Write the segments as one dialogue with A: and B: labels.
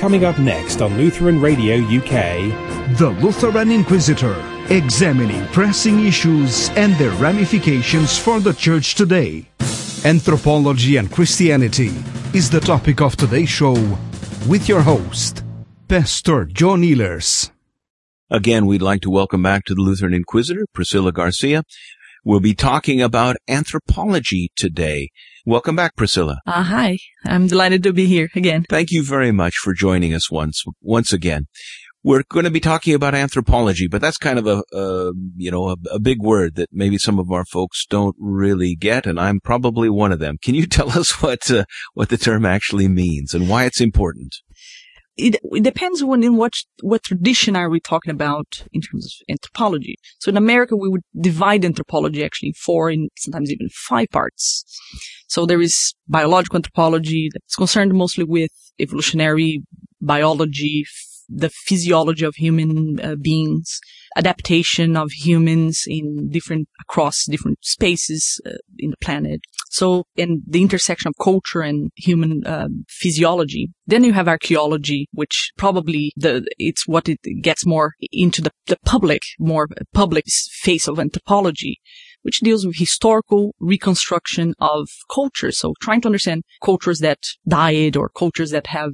A: Coming up next on Lutheran Radio UK,
B: The Lutheran Inquisitor, examining pressing issues and their ramifications for the Church today. Anthropology and Christianity is the topic of today's show, with your host, Pastor John Ehlers.
C: Again, we'd like to welcome back to the Lutheran Inquisitor, Priscilla Garcia. We'll be talking about anthropology today. Welcome back, Priscilla.
D: Hi. I'm delighted to be here again.
C: Thank you very much for joining us once again. We're going to be talking about anthropology, but that's kind of a big word that maybe some of our folks don't really get, and I'm probably one of them. Can you tell us what the term actually means and why it's important?
D: It depends in what tradition are we talking about in terms of anthropology. So in America, we would divide anthropology actually in 4 and sometimes even 5 parts. So there is biological anthropology that's concerned mostly with evolutionary biology, the physiology of human beings, adaptation of humans across different spaces in the planet. So, in the intersection of culture and human physiology. Then you have archaeology, which probably it's what it gets more into the public face of anthropology, which deals with historical reconstruction of cultures. So trying to understand cultures that died or cultures that have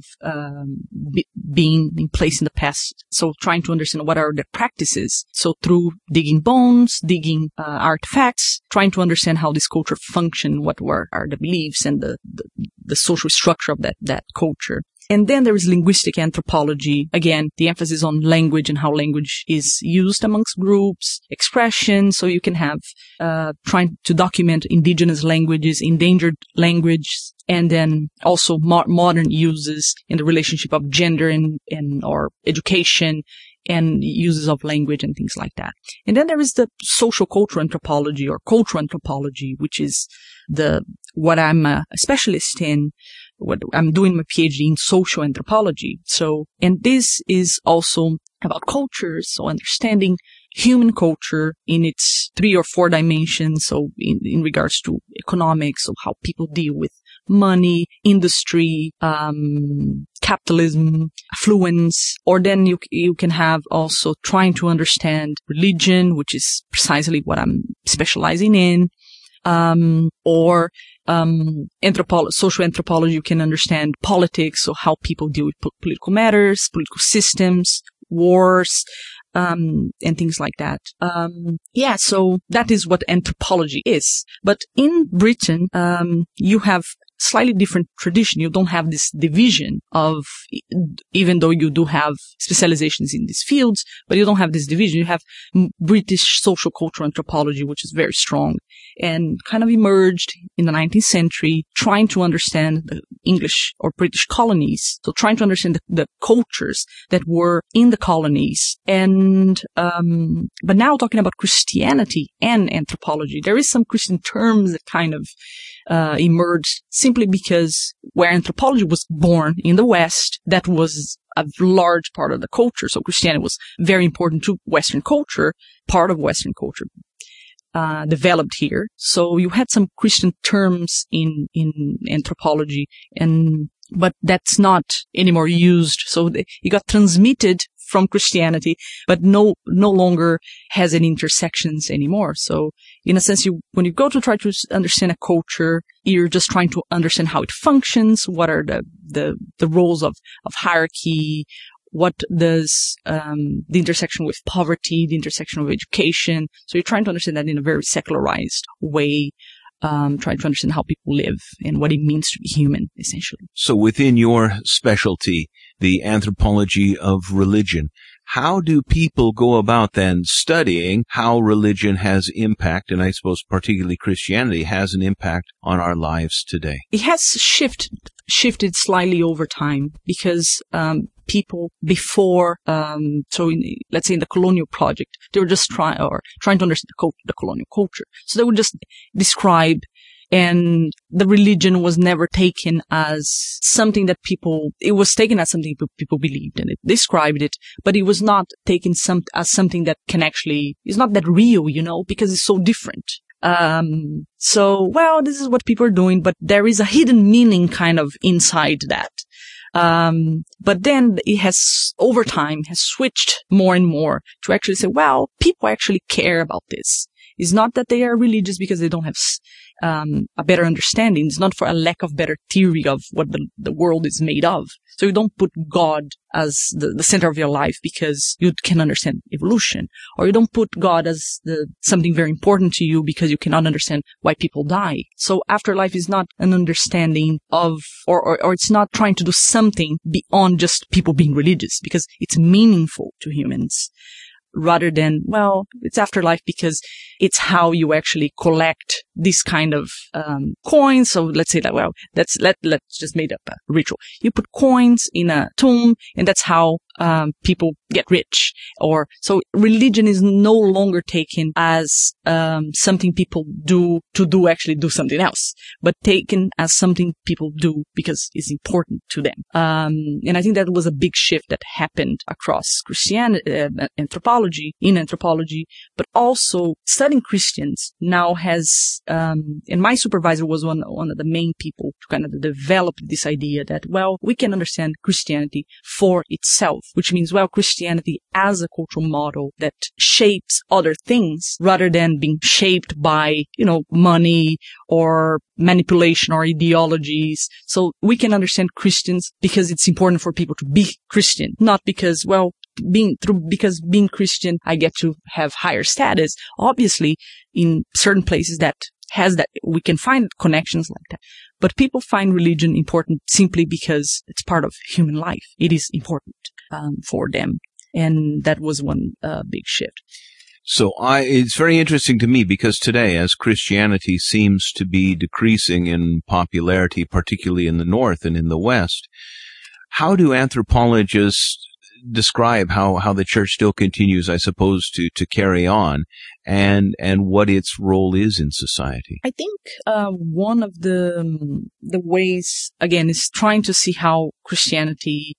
D: been in place in the past. So trying to understand what are their practices. So through digging bones, digging artifacts, trying to understand how this culture functioned, what are the beliefs and the social structure of that culture. And then there is linguistic anthropology. Again, the emphasis on language and how language is used amongst groups, expression. So you can have trying to document indigenous languages, endangered languages, and then also modern uses in the relationship of gender and or education and uses of language and things like that. And then there is the social cultural anthropology or cultural anthropology, which is what I'm a specialist in. What I'm doing my PhD in social anthropology. So, and this is also about cultures, so understanding human culture in its 3 or 4 dimensions. So in regards to economics, so how people deal with money, industry, capitalism, affluence, or then you can have also trying to understand religion, which is precisely what I'm specializing in, or social anthropology, you can understand politics, so how people deal with political matters, political systems, wars, and things like that. So that is what anthropology is. But in Britain, you have slightly different tradition. You don't have this division of, even though you do have specializations in these fields, but you don't have this division. You have British social cultural anthropology, which is very strong and kind of emerged in the 19th century, trying to understand the English or British colonies. So trying to understand the cultures that were in the colonies. And, but now talking about Christianity and anthropology, there is some Christian terms that kind of, emerged simply because where anthropology was born in the West, that was a large part of the culture. So Christianity was very important to Western culture, part of Western culture, developed here. So you had some Christian terms in anthropology but that's not anymore used. So it got transmitted from Christianity, but no longer has any intersections anymore. So in a sense, when you go to try to understand a culture, you're just trying to understand how it functions, what are the roles of hierarchy, what does the intersection with poverty, the intersection with education. So you're trying to understand that in a very secularized way, trying to understand how people live and what it means to be human, essentially.
C: So within your specialty, the anthropology of religion, how do people go about then studying how religion has impact, and I suppose particularly Christianity has an impact on our lives today?
D: It has shifted slightly over time because people before, let's say in the colonial project, they were just trying to understand the colonial culture. So they would just describe, and the religion was never taken as something that it was taken as something people believed, and it described it, but it was not taken as something that can actually, is not that real, because it's so different. This is what people are doing, but there is a hidden meaning kind of inside that. But then it has, over time, has switched more and more to actually say, well, people actually care about this. It's not that they are religious because they don't have a better understanding. It's not for a lack of better theory of what the world is made of. So you don't put God as the center of your life because you can understand evolution. Or you don't put God as something very important to you because you cannot understand why people die. So afterlife is not an understanding of, or it's not trying to do something beyond just people being religious, because it's meaningful to humans. Rather than, well, it's afterlife because it's how you actually collect this kind of coins. So let's say that, well, let's just make up a ritual. You put coins in a tomb, and that's how people get rich. Or so religion is no longer taken as something people do to actually do something else, but taken as something people do because it's important to them. And I think that was a big shift that happened across Christianity, in anthropology, but also studying Christians now has, and my supervisor was one of the main people to kind of develop this idea that, well, we can understand Christianity for itself, which means, well, Christianity as a cultural model that shapes other things rather than being shaped by, money or manipulation or ideologies. So we can understand Christians because it's important for people to be Christian, not because, well, because being Christian, I get to have higher status. Obviously, in certain places that we can find connections like that. But people find religion important simply because it's part of human life. It is important for them. And that was one big shift.
C: So it's very interesting to me because today, as Christianity seems to be decreasing in popularity, particularly in the North and in the West, how do anthropologists describe how the church still continues, I suppose, to carry on, and what its role is in society?
D: I think one of the ways, again, is trying to see how Christianity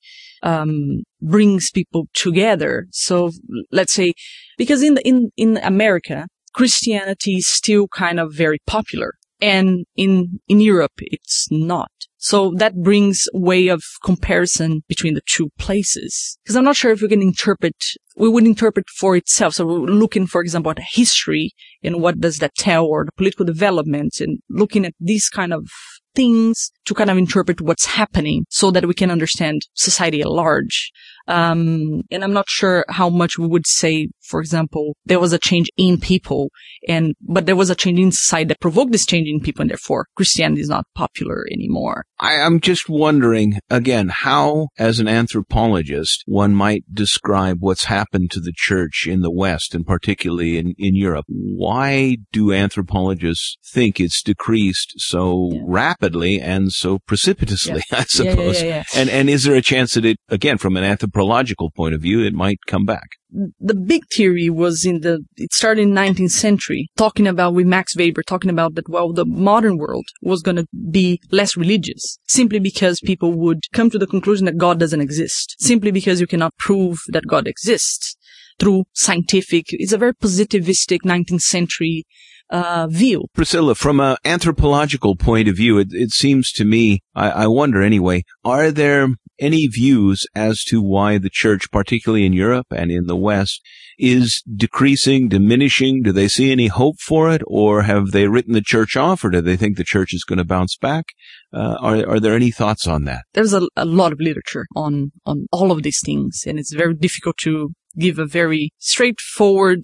D: brings people together. So let's say, because in America, Christianity is still kind of very popular, and in Europe, it's not. So that brings a way of comparison between the two places. Because I'm not sure if we would interpret for itself. So we're looking, for example, at history and what does that tell, or the political developments, and looking at these kind of things to kind of interpret what's happening so that we can understand society at large. And I'm not sure how much we would say, for example, there was a change in people, but there was a change in society that provoked this change in people, and therefore Christianity is not popular anymore.
C: I'm just wondering, again, how, as an anthropologist, one might describe what's happened to the church in the West, and particularly in Europe. Why do anthropologists think it's decreased so rapidly and so precipitously, I suppose?
D: Yeah.
C: And is there a chance that it, again, from an anthropological point of view, it might come back?
D: The big theory was it started in the 19th century, with Max Weber, talking about that, well, the modern world was going to be less religious, simply because people would come to the conclusion that God doesn't exist, simply because you cannot prove that God exists through it's a very positivistic 19th century view.
C: Priscilla, from an anthropological point of view, it seems to me, I wonder anyway, are there any views as to why the church, particularly in Europe and in the West, is decreasing, diminishing? Do they see any hope for it, or have they written the church off, or do they think the church is going to bounce back? Are there any thoughts on that?
D: There's a lot of literature on all of these things, and it's very difficult to give a very straightforward,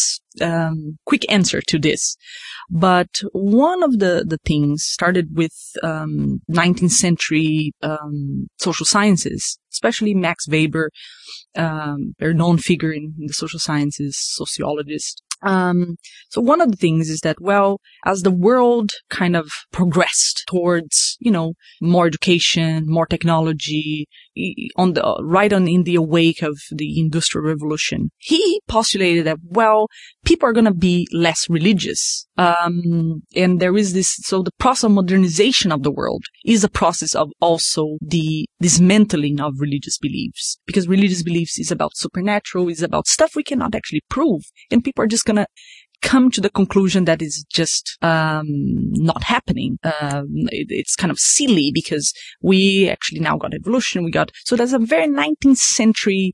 D: quick answer to this. But one of the things started with 19th century social sciences, especially Max Weber, very known figure in the social sciences, sociologist. So one of the things is that, well, as the world kind of progressed towards, more education, more technology, in the wake of the Industrial Revolution, he postulated that, well, people are going to be less religious. And there is so the process of modernization of the world is a process of also the dismantling of religious beliefs, because religious beliefs is about supernatural, is about stuff we cannot actually prove, and people are just going to come to the conclusion that is just not happening. It's kind of silly because we actually now got evolution. So there's a very 19th century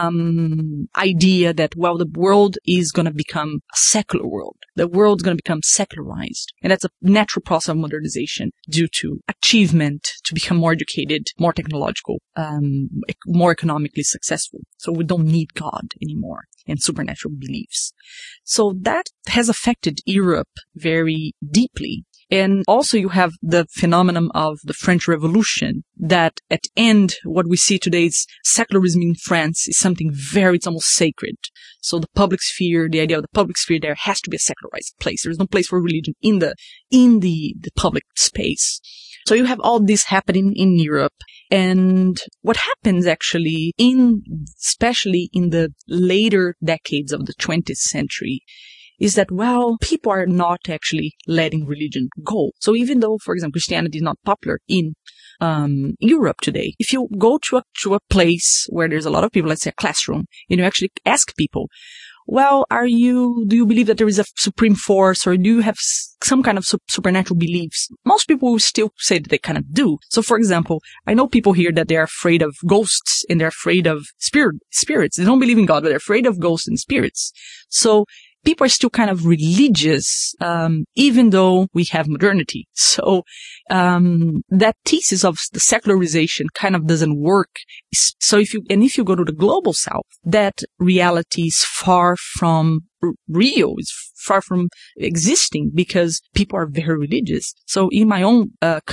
D: idea that, well, the world is going to become a secular world. The world's going to become secularized. And that's a natural process of modernization due to achievement, to become more educated, more technological, more economically successful. So we don't need God anymore and supernatural beliefs. So that has affected Europe very deeply. And also you have the phenomenon of the French Revolution that at end, what we see today is secularism in France is something it's almost sacred. So the public sphere, the idea of the public sphere there has to be a secularized place. There's no place for religion in the public space. So you have all this happening in Europe. And what happens actually especially in the later decades of the 20th century is that, well, people are not actually letting religion go. So even though, for example, Christianity is not popular in Europe today, if you go to a place where there's a lot of people, let's say a classroom, and you actually ask people, well, do you believe that there is a supreme force, or do you have some kind of supernatural beliefs? Most people will still say that they kind of do. So, for example, I know people here that they're afraid of ghosts and they're afraid of spirits. They don't believe in God, but they're afraid of ghosts and spirits. So, people are still kind of religious, even though we have modernity. So, that thesis of the secularization kind of doesn't work. So if you go to the global south, that reality is far from real, is far from existing because people are very religious. So in my own,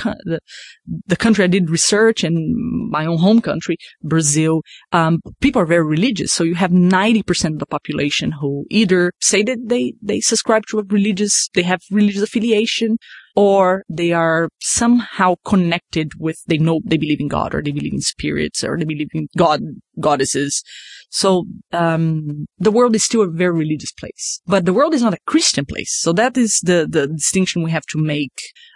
D: the country I did research and my own home country, Brazil, people are very religious. So you have 90% of the population who either say that they subscribe to they have religious affiliation, or they are somehow connected with, they believe in God, or they believe in spirits, or they believe in goddesses. So, the world is still a very religious place, but the world is not a Christian place. So that is the distinction we have to make,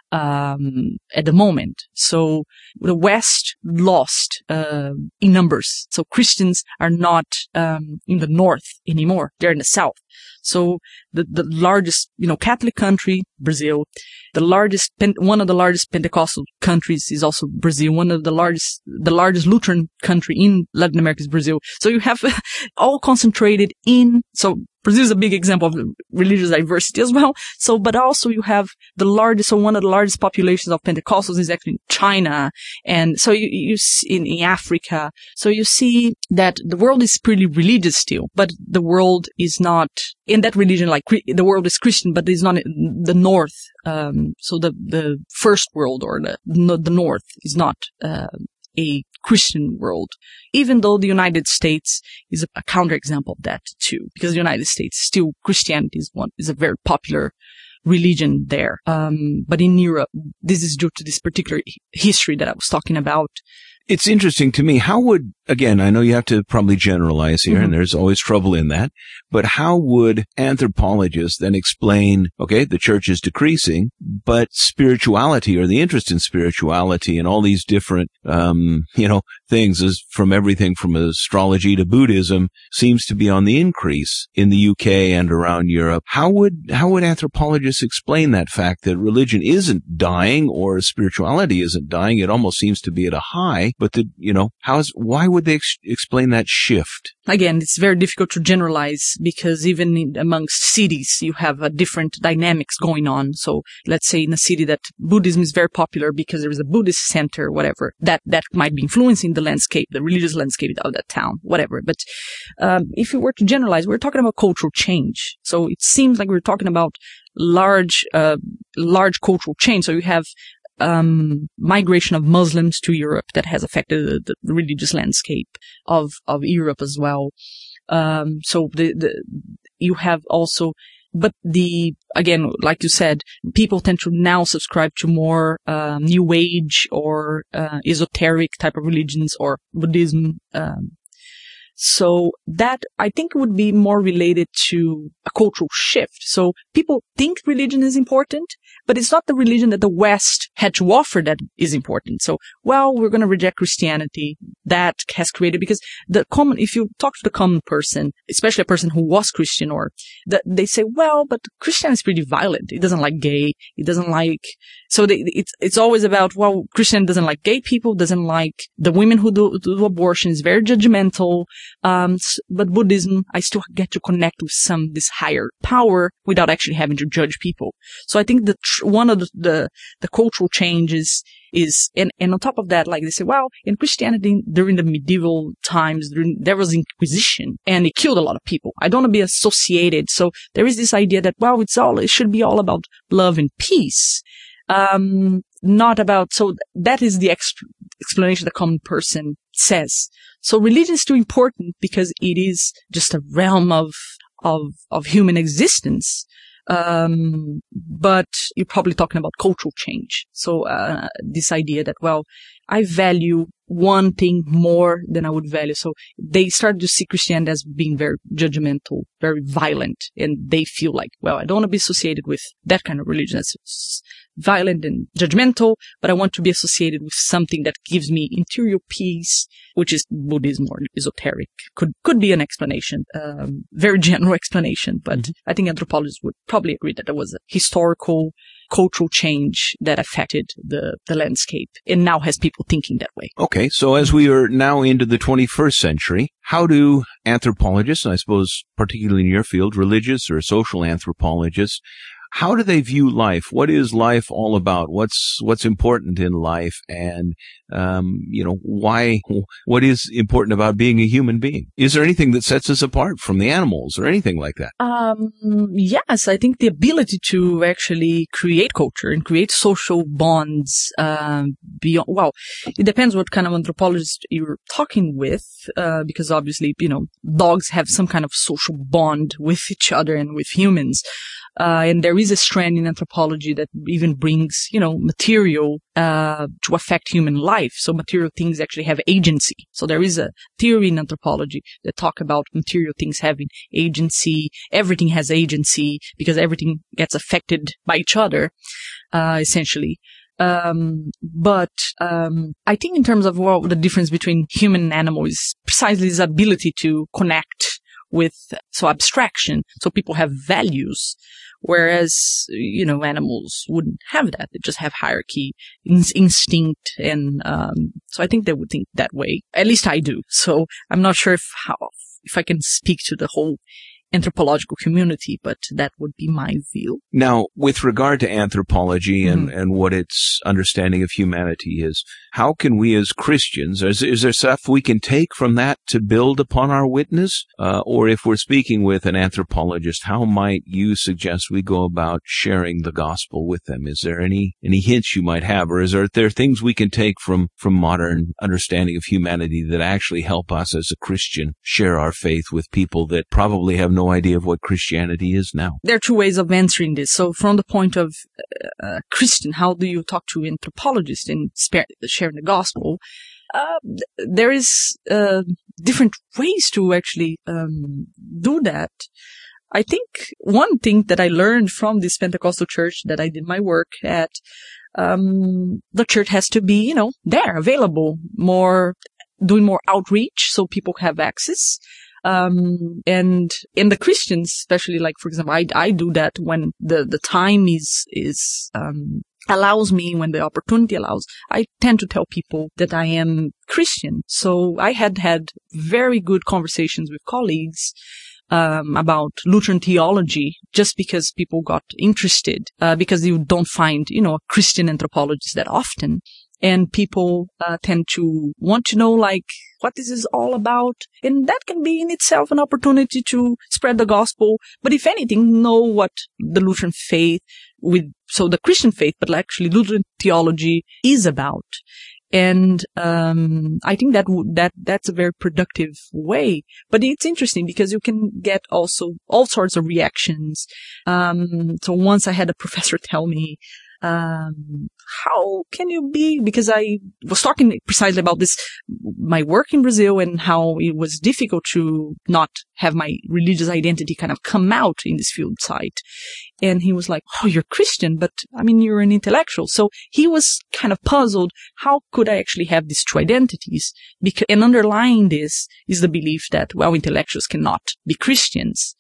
D: at the moment. So the West lost, in numbers. So Christians are not, in the North anymore. They're in the South. So the largest, Catholic country, Brazil, one of the largest Pentecostal countries is also Brazil. One of the largest Lutheran country in Latin America is Brazil. So you have all concentrated so Brazil is a big example of religious diversity as well. So, but also you have one of the largest populations of Pentecostals is actually in China. And so you see in Africa. So you see that the world is pretty religious still, but the world is not in that religion, like the world is Christian, but it's not in the North. So the first world or the North is not, a Christian world, even though the United States is a counterexample of that too, because the United States still Christianity is a very popular religion there. But in Europe, this is due to this particular history that I was talking about.
C: It's interesting to me. Again, I know you have to probably generalize here, and there's always trouble in that, but how would anthropologists then explain, okay, the church is decreasing, but spirituality, or the interest in spirituality and all these different, things, is from everything from astrology to Buddhism, seems to be on the increase in the UK and around Europe. How would anthropologists explain that fact that religion isn't dying or spirituality isn't dying? It almost seems to be at a high, but why would they explain that shift?
D: Again, it's very difficult to generalize because even amongst cities, you have different dynamics going on. So let's say in a city that Buddhism is very popular because there is a Buddhist center, whatever, that might be influencing the landscape, the religious landscape of that town, whatever. But if you were to generalize, we're talking about cultural change. So it seems like we're talking about large cultural change. So you have migration of Muslims to Europe that has affected the religious landscape of Europe as well. So you have also, but again, like you said, people tend to now subscribe to more, New Age or, esoteric type of religions or Buddhism, so that, I think, would be more related to a cultural shift. So people think religion is important, but it's not the religion that the West had to offer that is important. So, well, we're going to reject Christianity. that has created, because if you talk to the common person, especially a person who was Christian, they say, well, but Christianity is pretty violent. It doesn't like gay. It doesn't like, so it's always about, well, Christian doesn't like gay people, doesn't like the women who do abortion, is very judgmental. But Buddhism, I still get to connect with this higher power without actually having to judge people. So I think one of the cultural changes is, and on top of that, like they say, well, in Christianity, during the medieval times, there was Inquisition, and it killed a lot of people. I don't want to be associated. So there is this idea that, well, it should be all about love and peace. Not about, so that is the explanation the common person says. So religion is too important because it is just a realm of human existence. But you're probably talking about cultural change. So, this idea that, well, I value one thing more than I would value. So they started to see Christianity as being very judgmental, very violent, and they feel like, well, I don't want to be associated with that kind of religion that's violent and judgmental, but I want to be associated with something that gives me interior peace, which is Buddhism or esoteric. Could be an explanation, very general explanation, but I think anthropologists would probably agree that there was a historical, cultural change that affected the landscape and now has people thinking that way.
C: Okay, so as we are now into the 21st century, how do anthropologists, and I suppose particularly in your field, religious or social anthropologists, how do they view life? What is life all about? What's important in life? And, what is important about being a human being? Is there anything that sets us apart from the animals or anything like that?
D: Yes, I think the ability to actually create culture and create social bonds, beyond, well, it depends what kind of anthropologist you're talking with, because obviously, dogs have some kind of social bond with each other and with humans. And there is a strand in anthropology that even brings, material, to affect human life. So material things actually have agency. So there is a theory in anthropology that talk about material things having agency. Everything has agency because everything gets affected by each other, essentially. But I think in terms of the difference between human and animal is precisely this ability to connect with, so abstraction. So people have values. Whereas, animals wouldn't have that. They just have hierarchy, instinct, and, so I think they would think that way. At least I do. So I'm not sure if I can speak to the whole anthropological community, but that would be my view.
C: Now, with regard to anthropology and what its understanding of humanity is, how can we as Christians, is there stuff we can take from that to build upon our witness? Or if we're speaking with an anthropologist, how might you suggest we go about sharing the gospel with them? Is there any hints you might have, or is there things we can take from modern understanding of humanity that actually help us as a Christian share our faith with people that probably have no idea of what Christianity is now?
D: There are two ways of answering this. So from the point of Christian, how do you talk to anthropologists in sharing the gospel? There is different ways to actually do that. I think one thing that I learned from this Pentecostal church that I did my work at, the church has to be, there, available, doing more outreach so people have access. And in the Christians, especially, like, for example, I do that when the time is allows me, when the opportunity allows. I tend to tell people that I am Christian. So I had very good conversations with colleagues about Lutheran theology, just because people got interested, because you don't find, a Christian anthropologist that often. And people tend to want to know, like, what this is all about. And that can be in itself an opportunity to spread the gospel. But if anything, know what the Lutheran faith so the Christian faith, but actually Lutheran theology is about. And I think that's a very productive way. But it's interesting because you can get also all sorts of reactions. So once I had a professor tell me, how can you be, because I was talking precisely about this, my work in Brazil and how it was difficult to not have my religious identity kind of come out in this field site. And he was like, oh, you're Christian, but I mean, you're an intellectual. So he was kind of puzzled. How could I actually have these two identities? Because, and underlying this is the belief that, well, intellectuals cannot be Christians.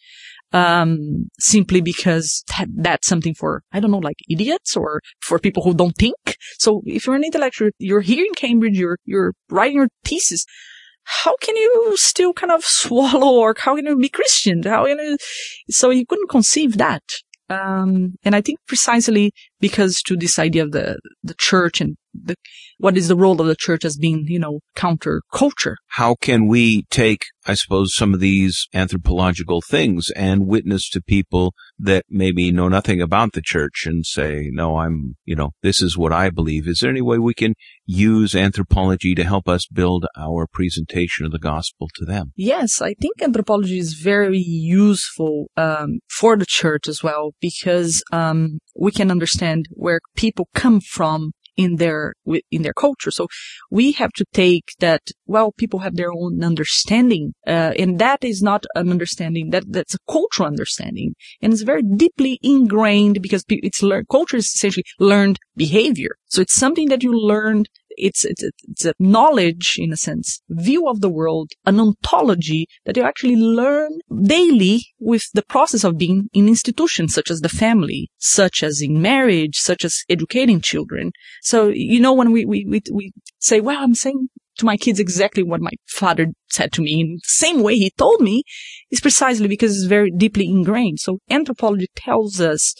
D: Simply because that's something for, I don't know, like idiots or for people who don't think. So if you're an intellectual, you're here in Cambridge, you're writing your thesis, how can you still kind of swallow, or how can you be Christian? So you couldn't conceive that. And I think precisely because to this idea of the church and what is the role of the church as being, counter culture.
C: How can we take, I suppose, some of these anthropological things and witness to people that maybe know nothing about the church and say, no, this is what I believe. Is there any way we can use anthropology to help us build our presentation of the gospel to them?
D: Yes, I think anthropology is very useful for the church as well, because we can understand where people come from in their culture. So we have to take that, well, people have their own understanding, and that is not an understanding, that's a cultural understanding, and it's very deeply ingrained because culture is essentially learned behavior. So it's something that you learned. It's a knowledge, in a sense, view of the world, an ontology that you actually learn daily with the process of being in institutions such as the family, such as in marriage, such as educating children. So, when we say, well, I'm saying to my kids exactly what my father said to me in the same way he told me, is precisely because it's very deeply ingrained. So anthropology tells us,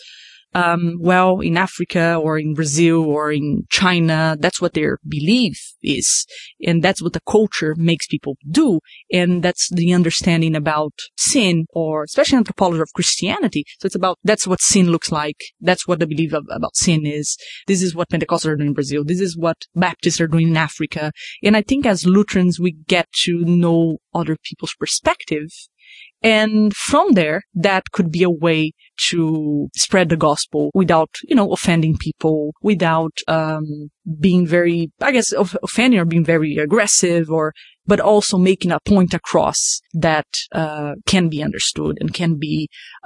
D: in Africa or in Brazil or in China, that's what their belief is. And that's what the culture makes people do. And that's the understanding about sin, or especially anthropology of Christianity. So that's what sin looks like. That's what the belief about sin is. This is what Pentecostals are doing in Brazil. This is what Baptists are doing in Africa. And I think as Lutherans, we get to know other people's perspective. And from there, that could be a way to spread the gospel without, offending people, without being very, offending or being very aggressive, but also making a point across that can be understood and can be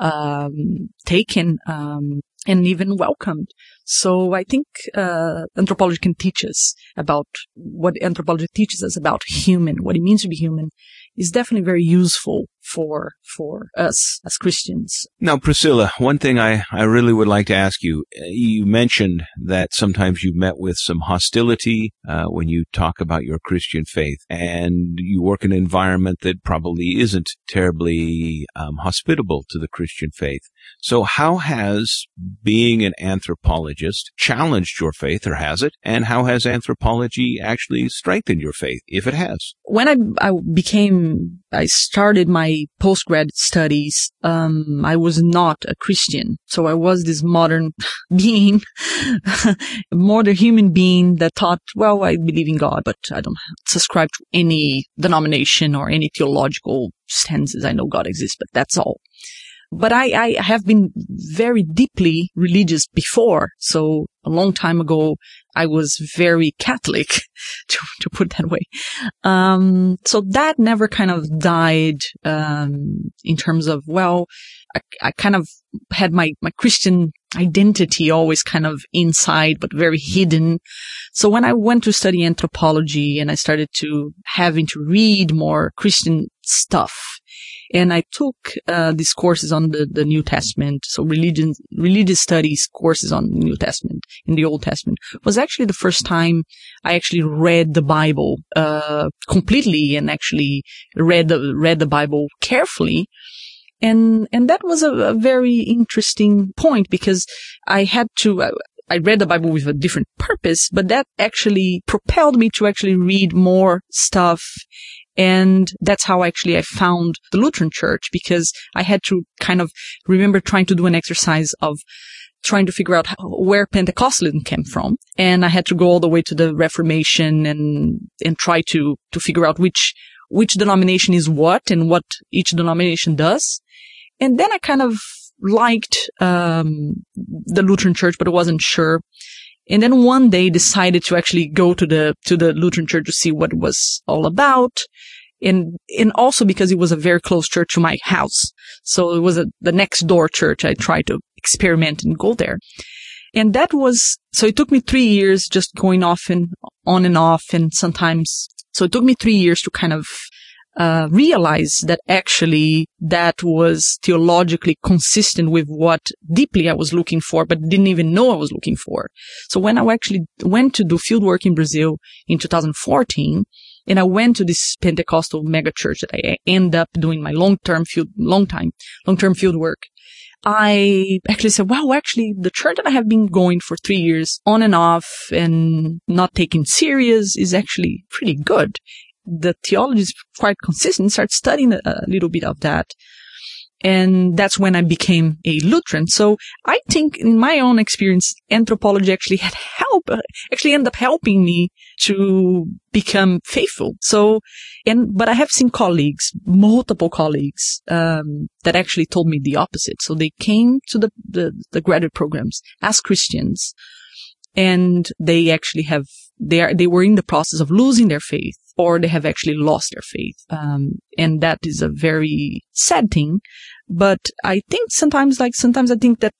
D: taken and even welcomed. So I think anthropology can teach us about what anthropology teaches us about what it means to be human, is definitely very useful for us as Christians.
C: Now, Priscilla, one thing I really would like to ask you, you mentioned that sometimes you've met with some hostility when you talk about your Christian faith, and you work in an environment that probably isn't terribly hospitable to the Christian faith. So how has being an anthropologist challenged your faith, or has it? And how has anthropology actually strengthened your faith, if it has?
D: When I started my postgrad studies, I was not a Christian. So I was this modern being, modern human being that thought, well, I believe in God, but I don't subscribe to any denomination or any theological stances. I know God exists, but that's all. But I have been very deeply religious before. So a long time ago, I was very Catholic, to put it that way. So that never kind of died, in terms of, well, I kind of had my Christian identity always kind of inside, but very hidden. So when I went to study anthropology and I started having to read more Christian stuff, and I took these courses on the New Testament, so religious studies courses on the New Testament, in the Old Testament, was actually the first time I actually read the Bible completely, and actually read the Bible carefully. And that was a very interesting point, because I read the Bible with a different purpose, but that actually propelled me to actually read more stuff. And that's how actually I found the Lutheran Church, because I had to kind of remember trying to do an exercise of trying to figure out where Pentecostalism came from. And I had to go all the way to the Reformation and try to figure out which denomination is what and what each denomination does. And then I kind of liked the Lutheran Church, but I wasn't sure. And then one day decided to actually go to the Lutheran Church to see what it was all about. And also because it was a very close church to my house. So it was the next door church. I tried to experiment and go there. And so it took me 3 years just going off and on and off, and sometimes, so it took me 3 years to kind of realize that actually that was theologically consistent with what deeply I was looking for, but didn't even know I was looking for. So when I actually went to do fieldwork in Brazil in 2014, and I went to this Pentecostal megachurch that I end up doing my long-term field work, I actually said, wow, actually the church that I have been going for 3 years on and off and not taking serious is actually pretty good. The theology is quite consistent. Start studying a little bit of that. And that's when I became a Lutheran. So I think in my own experience, anthropology actually ended up helping me to become faithful. But I have seen multiple colleagues, that actually told me the opposite. So they came to the graduate programs as Christians, and they actually they were in the process of losing their faith, or they have actually lost their faith. And that is a very sad thing. But I think sometimes I think that,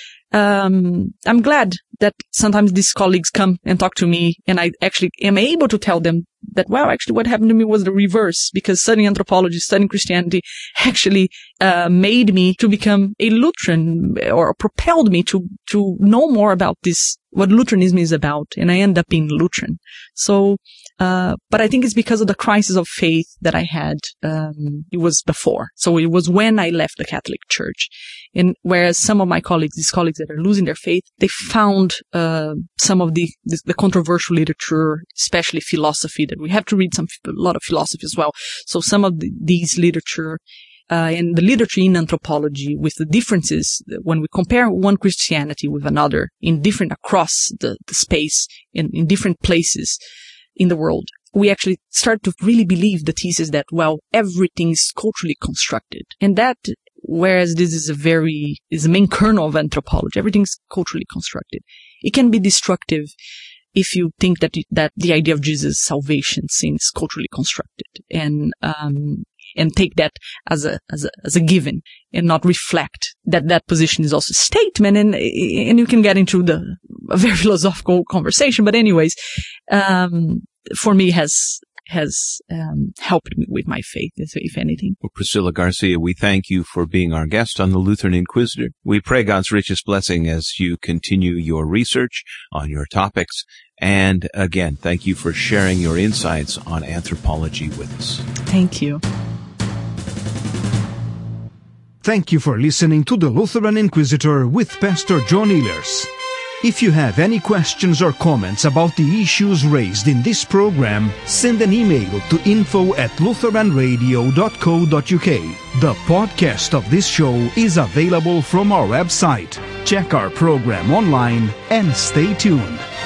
D: I'm glad that sometimes these colleagues come and talk to me, and I actually am able to tell them that, actually what happened to me was the reverse, because studying anthropology, studying Christianity actually made me to become a Lutheran, or propelled me to know more about this, what Lutheranism is about, and I end up being Lutheran. So, but I think it's because of the crisis of faith that I had. It was before. So it was when I left the Catholic Church. And whereas some of my colleagues, these colleagues that are losing their faith, they found some of the controversial literature, especially philosophy, that we have to read a lot of philosophy as well. So some of these literature, and the literature in anthropology, with the differences when we compare one Christianity with another across the space in different places in the world, we actually start to really believe the thesis that, everything is culturally constructed. And that, whereas this is a main kernel of anthropology, everything's culturally constructed. It can be destructive if you think that the idea of Jesus' salvation seems culturally constructed, and take that as a given, and not reflect that position is also a statement, and you can get into a very philosophical conversation. But anyways, for me has helped me with my faith, if anything.
C: Well, Priscilla Garcia, we thank you for being our guest on the Lutheran Inquisitor. We pray God's richest blessing as you continue your research on your topics. And again, thank you for sharing your insights on anthropology with us.
D: Thank you.
B: Thank you for listening to the Lutheran Inquisitor with Pastor John Ehlers. If you have any questions or comments about the issues raised in this program, send an email to info@lutheranradio.co.uk. The podcast of this show is available from our website. Check our program online and stay tuned.